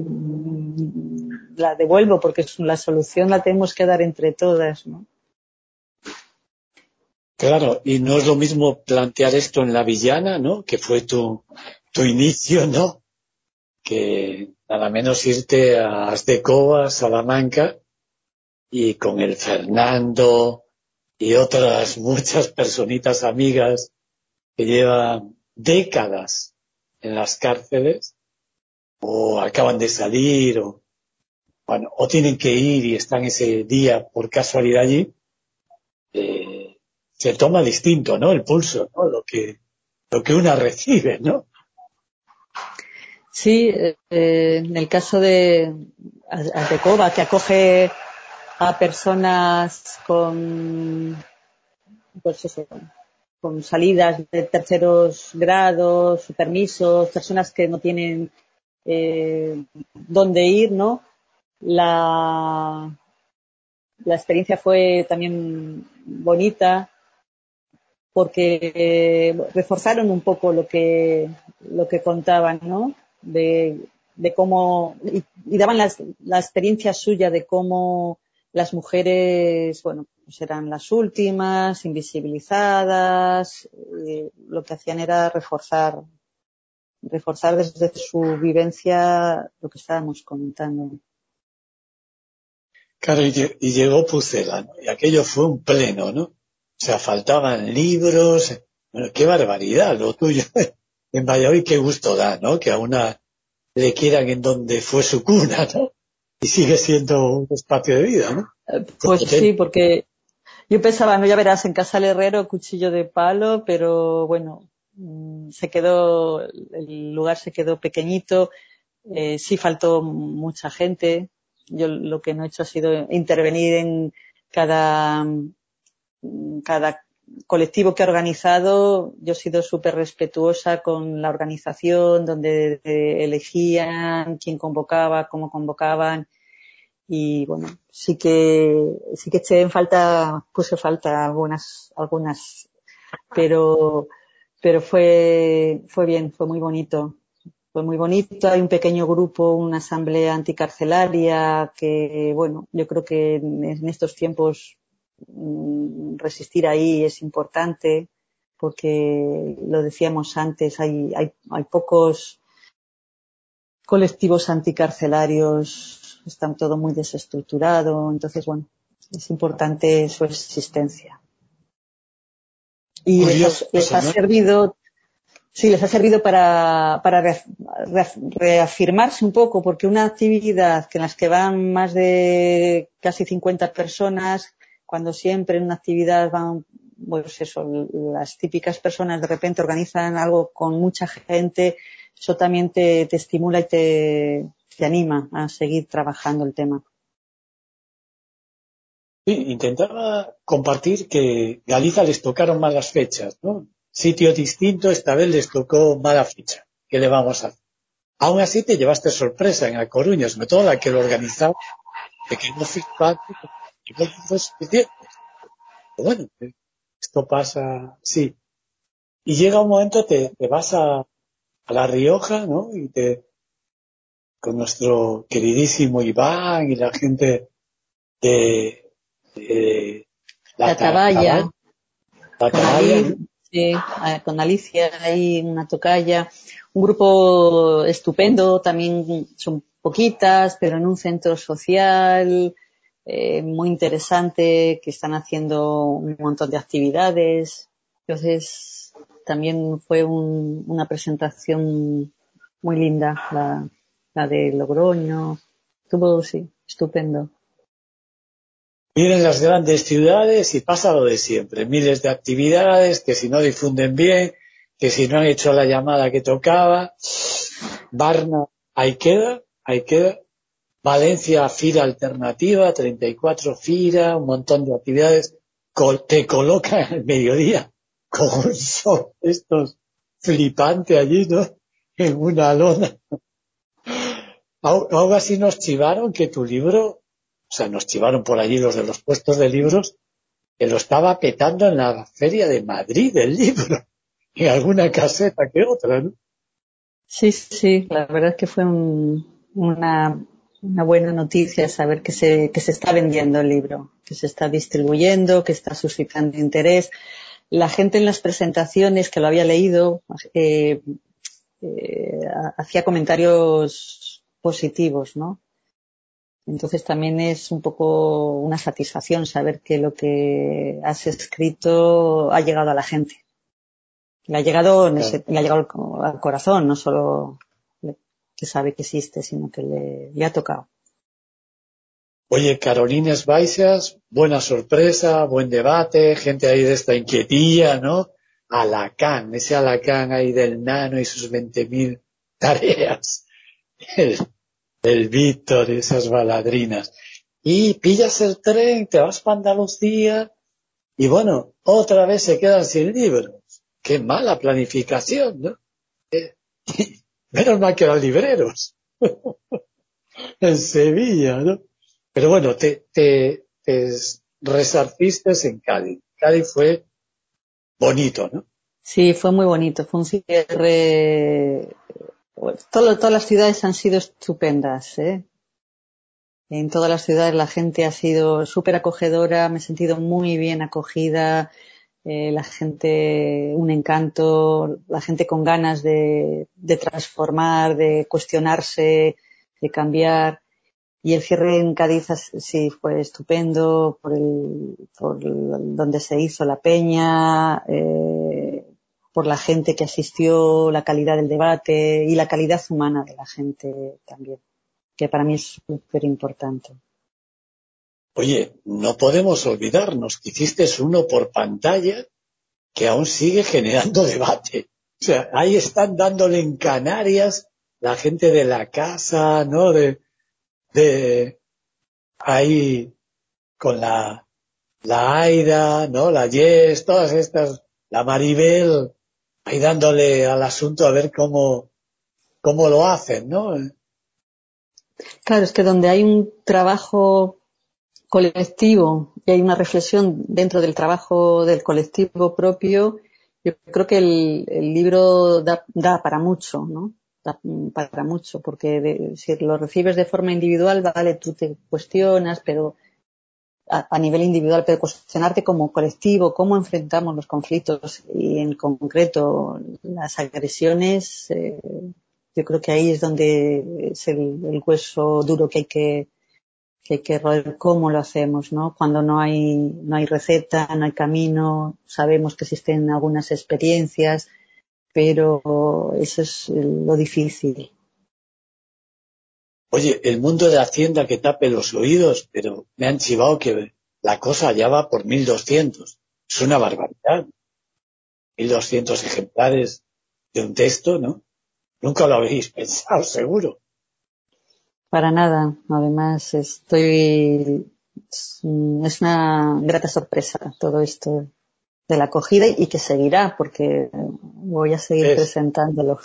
la devuelvo porque la solución la tenemos que dar entre todas, ¿no? Claro, y no es lo mismo plantear esto en La Villana, ¿no? Que fue tu inicio, ¿no? Que nada menos irte a Aztecoa, Salamanca, y con el Fernando y otras muchas personitas amigas que llevan décadas en las cárceles, o acaban de salir, o bueno, o tienen que ir y están ese día por casualidad allí, se toma distinto, ¿no? El pulso, ¿no? Lo que una recibe, ¿no? Sí, en el caso de Aztecoa, que acoge a personas pues eso, con salidas de terceros grados, permisos, personas que no tienen dónde ir, ¿no? La experiencia fue también bonita porque reforzaron un poco lo que contaban, ¿no? De cómo y daban la experiencia suya de cómo las mujeres, bueno, pues eran las últimas, invisibilizadas, lo que hacían era reforzar desde su vivencia lo que estábamos comentando. Claro, y llegó Pucela, ¿no? Y aquello fue un pleno, ¿no? O sea, faltaban libros. Bueno, qué barbaridad lo tuyo. En Valladolid qué gusto da, ¿no? Que a una le quieran en donde fue su cuna, ¿no? Y sigue siendo un espacio de vida, ¿no? Pues sí, porque yo pensaba, no, ya verás, en casa del herrero, cuchillo de palo, pero bueno, el lugar se quedó pequeñito, sí faltó mucha gente. Yo lo que no he hecho ha sido intervenir en cada colectivo que ha organizado. Yo he sido súper respetuosa con la organización, donde elegían quién convocaba, cómo convocaban. Y bueno, sí que eché en falta, puse falta algunas, pero fue bien, fue muy bonito. Fue muy bonito, hay un pequeño grupo, una asamblea anticarcelaria que, bueno, yo creo que en estos tiempos resistir ahí es importante porque lo decíamos antes, hay pocos colectivos anticarcelarios, están todo muy desestructurado, entonces bueno, es importante su existencia. Y les ha servido, sí, les ha servido para reafirmarse un poco, porque una actividad en la que van más de casi 50 personas, cuando siempre en una actividad van, pues eso, las típicas personas de repente organizan algo con mucha gente, eso también te estimula y te anima a seguir trabajando el tema. Sí, intentaba compartir que Galiza les tocaron malas fechas, ¿no? Sitio distinto, esta vez les tocó mala fecha. ¿Qué le vamos a hacer? Aún así te llevaste sorpresa en A Coruña, sobre todo la que lo organizaba, de que no feedback, y no fue suficiente. Pero bueno, esto pasa, sí. Y llega un momento, te vas a La Rioja, ¿no? Con nuestro queridísimo Iván y la gente de La Taballa, ¿no? sí, con Alicia ahí, una tocaya, un grupo estupendo, también son poquitas, pero en un centro social muy interesante, que están haciendo un montón de actividades. Entonces, también fue una presentación muy linda, la de Logroño. Estuvo, sí, estupendo. Vienen las grandes ciudades y pasa lo de siempre. Miles de actividades que si no difunden bien, que si no han hecho la llamada que tocaba. Varna, ahí queda. Valencia, Fira Alternativa, 34 Fira, un montón de actividades. Te colocan al mediodía con un sol estos flipante allí, ¿no? En una lona. Aún así nos chivaron que tu libro o sea, nos chivaron por allí los de los puestos de libros, que lo estaba petando en la Feria de Madrid el libro, y alguna caseta que otra, ¿no? Sí, sí, la verdad es que fue una buena noticia saber que se está vendiendo el libro, que se está distribuyendo, que está suscitando interés. La gente en las presentaciones que lo había leído hacía comentarios positivos, ¿no? Entonces también es un poco una satisfacción saber que lo que has escrito ha llegado a la gente. Le ha llegado, Claro. le ha llegado al corazón, no solo que sabe que existe, sino que le ha tocado. Oye, Carolines Baixas, buena sorpresa, buen debate, gente ahí de esta inquietilla, ¿no? Alacán, ese Alacán ahí del nano y sus 20.000 tareas. El, el Víctor y esas baladrinas. Y pillas el tren, te vas para Andalucía y bueno, otra vez se quedan sin libros. Qué mala planificación, ¿no? Eh, Menos mal que eran libreros en Sevilla, ¿no? Pero bueno, te resarciste en Cádiz. Cádiz fue bonito, ¿no? Sí, fue muy bonito, fue un cierre. Todas las ciudades han sido estupendas, ¿eh? En todas las ciudades la gente ha sido súper acogedora, me he sentido muy bien acogida, la gente, un encanto, la gente con ganas de transformar, de cuestionarse, de cambiar. Y el cierre en Cádiz sí fue estupendo donde se hizo la peña, por la gente que asistió, la calidad del debate y la calidad humana de la gente también, que para mí es súper importante. Oye, no podemos olvidarnos que hiciste uno por pantalla que aún sigue generando debate. O sea, ahí están dándole en Canarias la gente de la casa, ¿no? De ahí con la Aida, ¿no? La Yes, todas estas, la Maribel, ahí dándole al asunto a ver cómo lo hacen, ¿no? Claro, es que donde hay un trabajo colectivo y hay una reflexión dentro del trabajo del colectivo propio, yo creo que el libro da para mucho, ¿no? Da para mucho, porque si lo recibes de forma individual, vale, tú te cuestionas, pero a nivel individual, pero cuestionarte como colectivo, cómo enfrentamos los conflictos y en concreto las agresiones, yo creo que ahí es donde es el hueso duro que hay que roer cómo lo hacemos, ¿no? Cuando no hay receta, no hay camino, sabemos que existen algunas experiencias, pero eso es lo difícil. Oye, el mundo de Hacienda que tape los oídos, pero me han chivado que la cosa ya va por 1.200. Es una barbaridad. 1.200 ejemplares de un texto, ¿no? Nunca lo habéis pensado, seguro. Para nada. Además, es una grata sorpresa todo esto de la acogida y que seguirá porque voy a seguir Es presentándolo.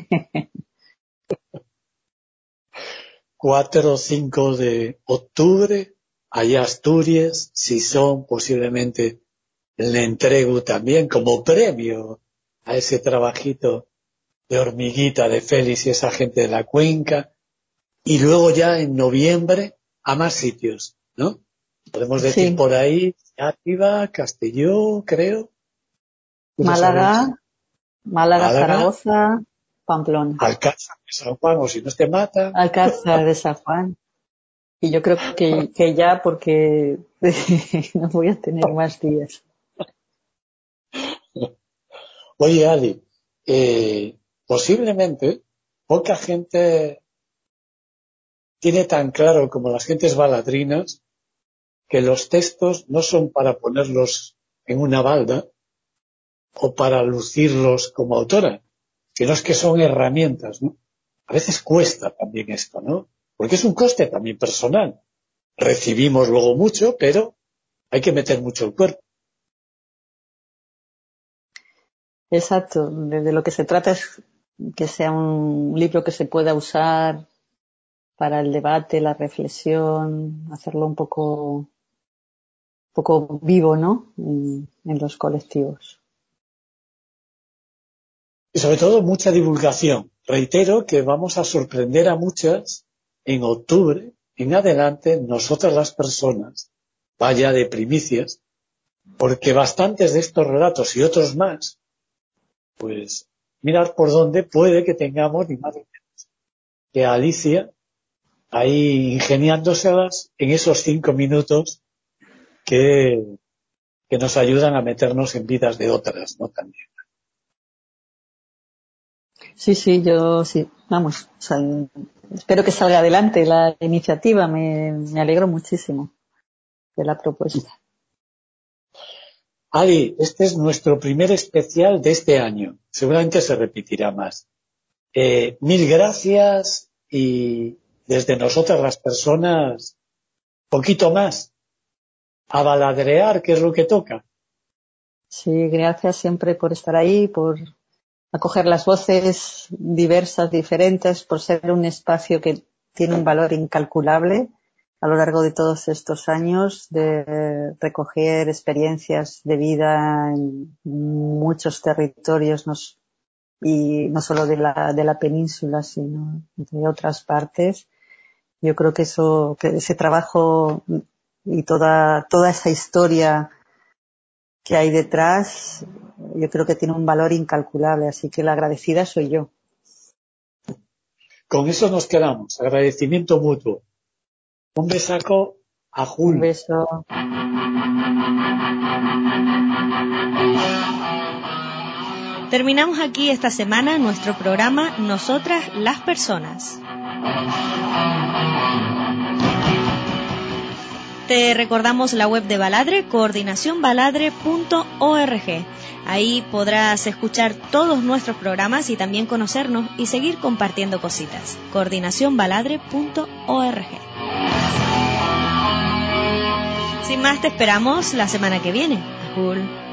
4 o 5 de octubre, allá Asturias, si son posiblemente le entrego también como premio a ese trabajito de hormiguita de Félix y esa gente de la cuenca. Y luego ya en noviembre a más sitios, ¿no? Podemos decir Sí, por ahí, Ávila, Castelló, creo. Tú lo sabes. Málaga, Málaga, Málaga, Zaragoza, Pamplona, Alcázar de San Juan, o si no te mata. Alcázar de San Juan. Y yo creo que ya porque no voy a tener más días. Oye, Ali, posiblemente poca gente tiene tan claro como las gentes baladrinas que los textos no son para ponerlos en una balda o para lucirlos como autora, sino es que son herramientas, ¿no? A veces cuesta también esto, ¿no? Porque es un coste también personal. Recibimos luego mucho, pero hay que meter mucho el cuerpo. Exacto. De lo que se trata es que sea un libro que se pueda usar para el debate, la reflexión, hacerlo un poco vivo, ¿no? En los colectivos. Y sobre todo mucha divulgación. Reitero que vamos a sorprender a muchas en octubre, en adelante, nosotras las personas, vaya de primicias, porque bastantes de estos relatos y otros más, pues mirar por dónde puede que tengamos ni más ni menos que a Alicia ahí ingeniándoselas en esos 5 minutos que nos ayudan a meternos en vidas de otras, ¿no? También. Sí, yo sí, vamos, o sea, espero que salga adelante la iniciativa, me alegro muchísimo de la propuesta. Ali, este es nuestro primer especial de este año, seguramente se repetirá más. 1000 gracias y desde nosotras las personas, poquito más, a baladrear, que es lo que toca. Sí, gracias siempre por estar ahí, por acoger las voces diversas, diferentes, por ser un espacio que tiene un valor incalculable a lo largo de todos estos años de recoger experiencias de vida en muchos territorios, y no solo de la península, sino de otras partes. Yo creo que ese trabajo y toda esa historia que hay detrás, yo creo que tiene un valor incalculable, así que la agradecida soy yo. Con eso nos quedamos, agradecimiento mutuo. Un besaco a Jul. Un beso. Terminamos aquí esta semana nuestro programa Nosotras las Personas. Te recordamos la web de Baladre, coordinacionbaladre.org. Ahí podrás escuchar todos nuestros programas y también conocernos y seguir compartiendo cositas. coordinacionbaladre.org. Sin más, te esperamos la semana que viene. Cool.